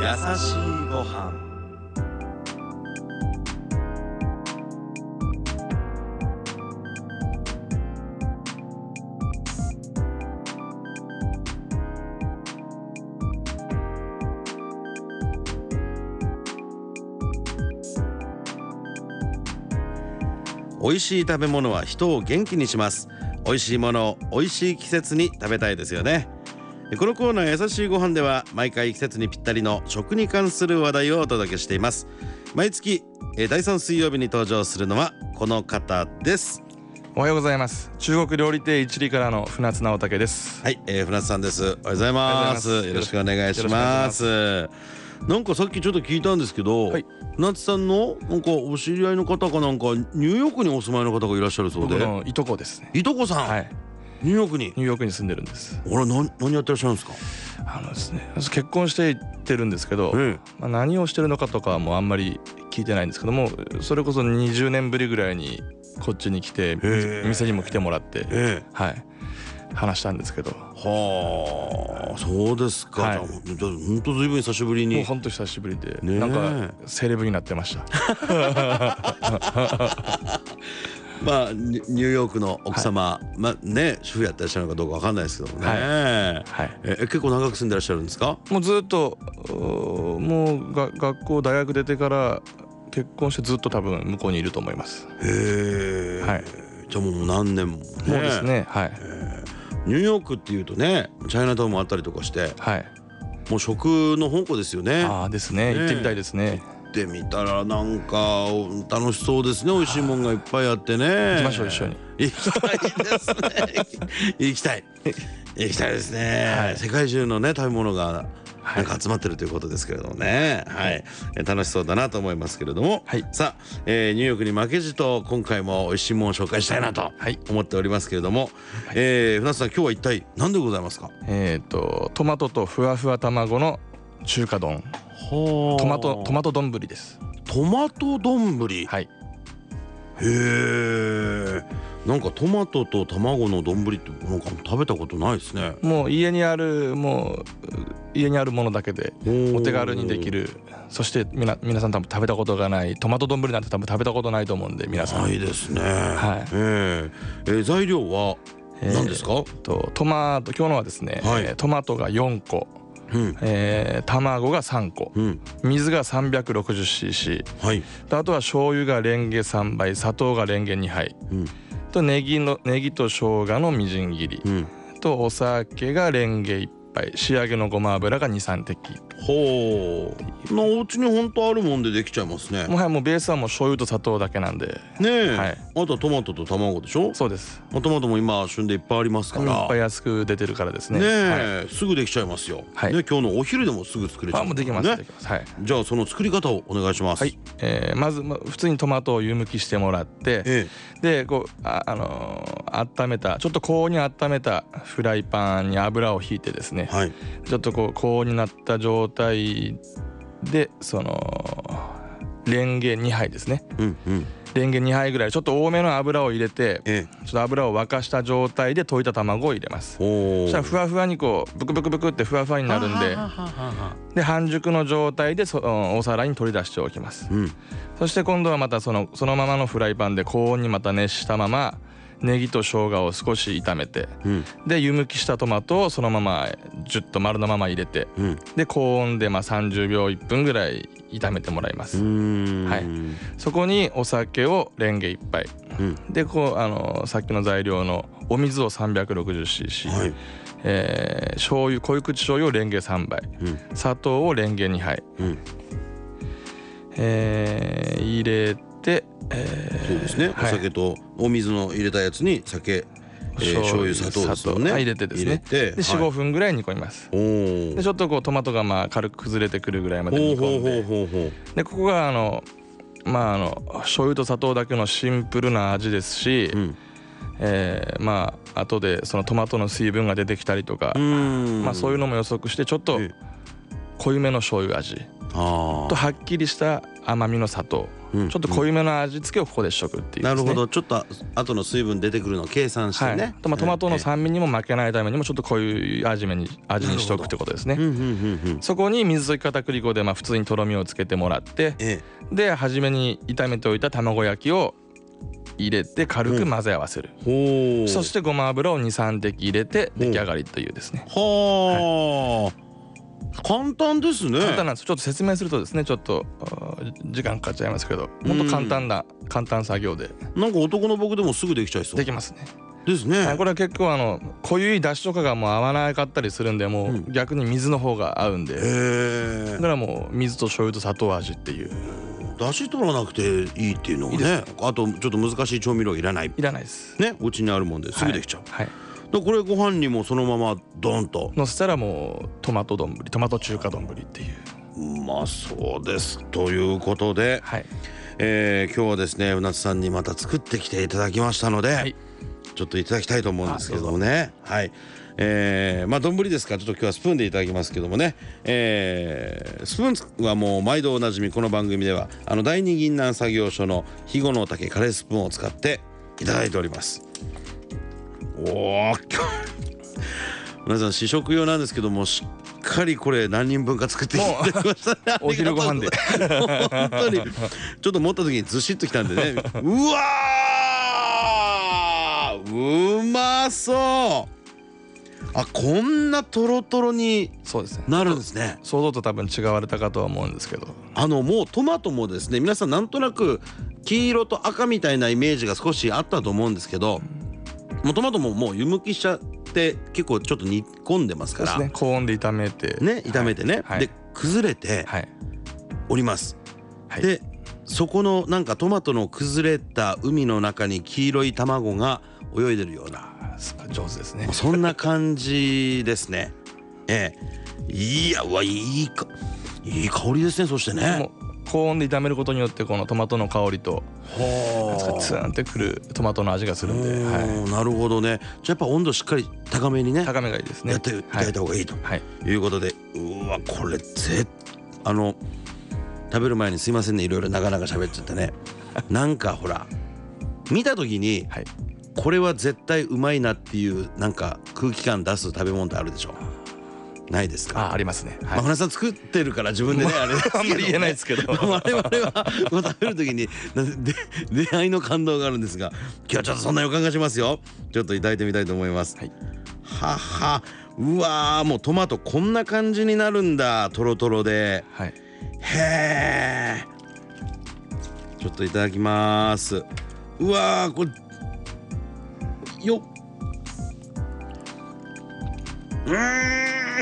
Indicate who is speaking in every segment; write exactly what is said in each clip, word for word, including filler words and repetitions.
Speaker 1: 優しいご飯。美味しい食べ物は人を元気にします。美味しいものを美味しい季節に食べたいですよね。このコーナー優しいご飯では毎回季節にぴったりの食に関する話題をお届けしています。毎月だいさん水曜日に登場するのはこの方です。
Speaker 2: おはようございます。中国料理亭一里からの船津直武です。
Speaker 1: はい、えー、船津さんです。おはようございます。よろしくお願いします。なんかさっきちょっと聞いたんですけど、はい、船津さんのなんかお知り合いの方かなんかニューヨークにお住まいの方がいらっしゃるそうで。
Speaker 2: 僕のいとこですね。
Speaker 1: いとこさん、はい、ニューヨークに
Speaker 2: ニューヨークに住んでるんです。
Speaker 1: あら、何何やってらっしゃるんですか？
Speaker 2: あのですね、結婚していってるんですけど、ええ、まあ、何をしてるのかとかはもうあんまり聞いてないんですけども、それこそにじゅうねんぶりぐらいにこっちに来て、ええ、店にも来てもらって、ええ、はい、話したんですけど。
Speaker 1: はあ、そうですか。はい、じゃあ本当ずいぶん久しぶりに。
Speaker 2: もう本当久しぶりで、ね、なんかセレブになってました。
Speaker 1: まあニューヨークの奥様、はい、まあね、主婦やってらっしゃるのかどうかわかんないですけどもね。はいはい、え結構長く住んでらっしゃるんですか？
Speaker 2: もうずっともうが学校大学出てから結婚してずっと多分向こうにいると思います。
Speaker 1: へえ、はい、じゃあもう何年もね。
Speaker 2: そうですね、はい。
Speaker 1: ニューヨークっていうとね、チャイナタウンもあったりとかして、はい、もう食の宝庫ですよね。
Speaker 2: ああですね、行ってみたいですね。
Speaker 1: 行ってみたらなんか楽しそうですね。美味しいもんがいっぱいあってね。
Speaker 2: 行きましょう、一緒に。
Speaker 1: 行きたいですね。行きたい行きたいですね、はい、世界中のね食べ物がなんか集まってるということですけれどもね、はい、はい、楽しそうだなと思いますけれども、はい、さあ、えー、ニューヨークに負けじと今回も美味しいものを紹介したいなと思っておりますけれども、はい、えー、船津さん、今日は一体何でございますか？
Speaker 2: えっとトマトとふわふわ卵の中華丼。トマトトマト丼です。
Speaker 1: トマト丼。はい。へえ。なんかトマトと卵の丼ってなんか食べたことないですね。
Speaker 2: もう家にあるもう家にあるものだけでお手軽にできる。そしてみな皆さん多分食べたことがないトマト丼なんて多分食べたことないと思うんで、皆さん。
Speaker 1: ないですね。はい。えー、えー、材料は何ですか？えー、
Speaker 2: とトマト今日のはですね、はい、トマトがよんこ。うん、えー、卵がさんこ、うん、水が さんびゃくろくじゅうシーシー、はい、あとは醤油がレンゲさんばい、砂糖がレンゲにはい、うん、とネギのネギと生姜のみじん切り、うん、とお酒がレンゲいっぱい、仕上げのごま油がにさんてき。
Speaker 1: ほう、なお家に本当あるもんでできちゃいますね。
Speaker 2: もはやもうベースはもう醤油と砂糖だけなんで
Speaker 1: ねえ、はい、あとはトマトと卵でしょ。
Speaker 2: そうです。
Speaker 1: トマトも今旬でいっぱいありますから、
Speaker 2: いっぱい安く出てるからですね。
Speaker 1: ねえ、はい、すぐできちゃいますよ、はい、ね、今日のお昼でもすぐ作れちゃう、ね、
Speaker 2: あ、もうできます、できます、はい、
Speaker 1: じゃあその作り方をお願いします。
Speaker 2: はい、えー、まず、ま、普通にトマトを湯むきしてもらって、ええ、でこう あ、あのー、温めたちょっと高温に温めたフライパンに油をひいてですね、はい、ちょっとこう高温になった状態でそのレンゲにはいですね、うんうん、レンゲにはいぐらいちょっと多めの油を入れて、ええ、ちょっと油を沸かした状態で溶いた卵を入れます。そしたらふわふわにこうブクブクブクってふわふわになるんで、で半熟の状態でそお皿に取り出しておきます、うん、そして今度はまたそのそのままのフライパンで高温にまた熱したままネギと生姜を少し炒めて、うん、で湯むきしたトマトをそのままジュッと丸のまま入れて、うん、で高温でまあさんじゅうびょういっぷんぐらい炒めてもらいます。はい、そこにお酒をレンゲいっぱい、うん、でこうあのさっきの材料のお水を さんびゃくろくじゅうシーシー、はい、えー、醤油濃い口醤油をレンゲさんばい、うん、砂糖をレンゲにはい、うん、えー、入れて、えー、
Speaker 1: そうですね、はい、お酒とお水の入れたやつに酒、えー、醤油砂糖ですよね、
Speaker 2: 入れてですね、で よん、ごふんぐらい煮込みます。でちょっとこうトマトがまあ軽く崩れてくるぐらいまで煮込んで、でここがあのまああの醤油と砂糖だけのシンプルな味ですし、うん、えー、まあ後でそのトマトの水分が出てきたりとか、まあそういうのも予測してちょっと濃いめの醤油味とはっきりした甘みの砂糖、うん、ちょっと濃いめの味付けをここでしとくっていう、ね、
Speaker 1: なるほど。ちょっと後の水分出てくるのを計算してね、はい、
Speaker 2: とまあトマトの酸味にも負けないためにもちょっと濃い味めに味にしとくってことですね。そこに水溶き片栗粉でまあ普通にとろみをつけてもらって、ええ、で初めに炒めておいた卵焼きを入れて軽く混ぜ合わせる、うん、そしてごま油をにさん滴入れて出来上がりというですね。
Speaker 1: はあ、はい、簡単ですね。
Speaker 2: 簡単なんです。ちょっと説明するとですねちょっと時間かかっちゃいますけど、もっと簡単な簡単作業で、
Speaker 1: なんか男の僕でもすぐできちゃいそう。
Speaker 2: できますね。
Speaker 1: ですね、
Speaker 2: はい、これは結構あの濃ゆいだしとかがもう合わなかったりするんで、もう逆に水の方が合うんで、うん、だからもう水と醤油と砂糖味っていう。
Speaker 1: だし取らなくていいっていうのがね。あとちょっと難しい調味料いらない。
Speaker 2: いらないです
Speaker 1: ね。お家にあるもんですぐできちゃう。
Speaker 2: はい、
Speaker 1: はい、これご飯にもそのままドンと
Speaker 2: のせたらもうトマト丼、トマト中華丼っていう。
Speaker 1: うまそうです。ということで、はい、えー、今日はですねうなつさんにまた作ってきていただきましたので、はい、ちょっといただきたいと思うんですけどもね。はい、えー、まあ丼ですからちょっと今日はスプーンでいただきますけどもね、えー、スプーンはもう毎度おなじみ、この番組ではあの第二銀南作業所の肥後の竹カレースプーンを使っていただいております。おー皆さん試食用なんですけども、しっかりこれ何人分か作っていただきましたね。
Speaker 2: お昼ご飯で
Speaker 1: 本当にちょっと持った時にずしっときたんでねうわーうまそう。あ、こんなトロトロになるんですね。
Speaker 2: 想像と多分違われたかとは思うんですけど、
Speaker 1: あのもうトマトもですね、皆さんなんとなく黄色と赤みたいなイメージが少しあったと思うんですけど、もうトマトももう湯むきしちゃって結構ちょっと煮込んでますから、
Speaker 2: そうですね、高温で炒めて
Speaker 1: ね、炒めてね、はい、で崩れております、はい、でそこのなんかトマトの崩れた海の中に黄色い卵が泳いでるような、
Speaker 2: 上手ですね。
Speaker 1: そんな感じですね。ええ、いや、うわ、いいかいい香りですね。そしてね、
Speaker 2: 高温で炒めることによってこのトマトの香りとツーンってくるトマトの味がするんで、はい、
Speaker 1: なるほどね。じゃあやっぱ温度しっかり高めにね、
Speaker 2: 高めがいいですね、
Speaker 1: やっていただいた方がいいということで、はいはい、うわこれぜあの食べる前にすいませんね、いろいろ長々喋っちゃってねなんかほら見た時に、はい、これは絶対うまいなっていうなんか空気感出す食べ物ってあるでしょ。ないですか。
Speaker 2: あ、ありますね。はい、
Speaker 1: まあ、船さん作ってるから自分でね、あれ
Speaker 2: あんまり言えないですけど
Speaker 1: 我々はこう食べる時に出会いの感動があるんですが、今日はちょっとそんな予感がしますよ。ちょっといただいてみたいと思います。はい、はは、うわー、もうトマトこんな感じになるんだ、トロトロで、はい、へー、ちょっといただきます。うわー、これよっ、うーん、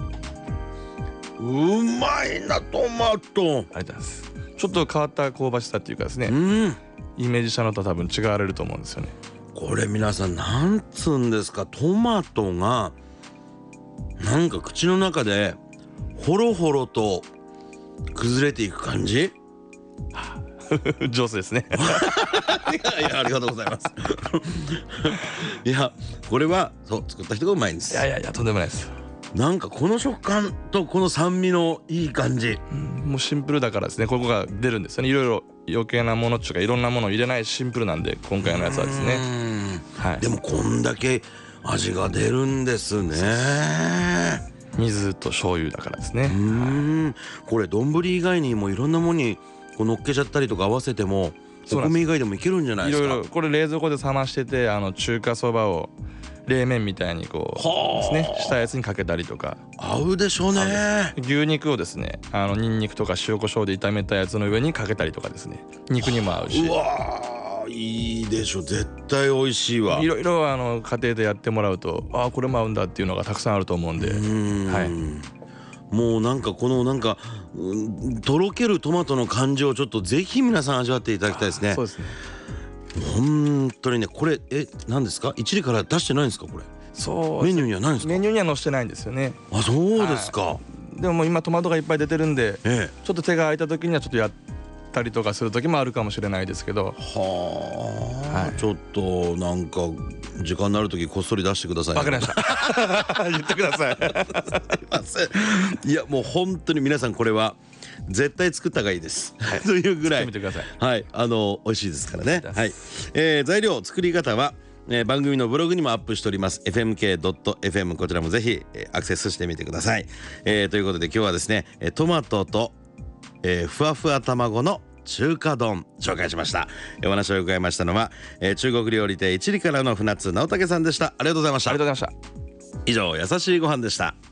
Speaker 1: うまいなトマト。ありがと
Speaker 2: うございます。ちょっと変わった香ばしさっていうかですね、うん、イメージしたのと多分違われると思うんですよね。
Speaker 1: これ皆さんなんつうんですか、トマトがなんか口の中でホロホロと崩れていく感じ
Speaker 2: 上手ですね
Speaker 1: いやいや、ありがとうございますいや、これはそう作った人がうまいんです。
Speaker 2: いやいやいや、とんでもないです。
Speaker 1: なんかこの食感とこの酸味のいい感じ、
Speaker 2: うん、もうシンプルだからですね、ここが出るんですよね。いろいろ余計なものっていうかいろんなものを入れないシンプルなんで、今回のやつはですね、
Speaker 1: はい、でもこんだけ味が出るんですね。
Speaker 2: 水と醤油だからですね。
Speaker 1: うーん、これ丼以外にもいろんなものにこう乗っけちゃったりとか合わせてもお米以外でもいけるんじゃないですか。
Speaker 2: いろいろこれ冷蔵庫で冷ましてて、あの中華そばを冷麺みたいにこうですねしたやつにかけたりとか
Speaker 1: 合うでしょうね。
Speaker 2: 牛肉をですね、あのニンニクとか塩コショウで炒めたやつの上にかけたりとかですね、肉にも合うし。
Speaker 1: うわー、いいでしょ、絶対美味しいわ。
Speaker 2: いろいろあの家庭でやってもらうと、ああこれも合うんだっていうのがたくさんあると思うんで、うん、はい、
Speaker 1: もうなんかこのなんか、うん、とろけるトマトの感じをちょっとぜひ皆さん味わっていただきたいですね。
Speaker 2: そうですね、
Speaker 1: 本当にね。これえ何ですか、一里から出してないんですかこれ。
Speaker 2: そう
Speaker 1: メニューにはないんですか。
Speaker 2: メニューには載せてないんですよね。
Speaker 1: あ、そうですか、はい、
Speaker 2: でももう今トマトがいっぱい出てるんで、ええ、ちょっと手が空いた時にはちょっとやったりとかする時もあるかもしれないですけど、
Speaker 1: はあ、はい、ちょっとなんか時間になる時こっそり出してください。
Speaker 2: わかりました言ってください
Speaker 1: すいません。いやもう本当に皆さんこれは絶対作った方がいいです、はい、というぐらい
Speaker 2: 作ってみてください。
Speaker 1: はい、あの美味しいですからね。はい、えー、材料作り方は、えー、番組のブログにもアップしております エフエムケードットエフエム こちらもぜひ、えー、アクセスしてみてください。えー、ということで今日はですねトマトと、えー、ふわふわ卵の中華丼紹介しました。お話を伺いましたのは、えー、中国料理店一里からの船津直武さんでした。ありがとうございました。
Speaker 2: ありがとうございました。
Speaker 1: 以上、優しいご飯でした。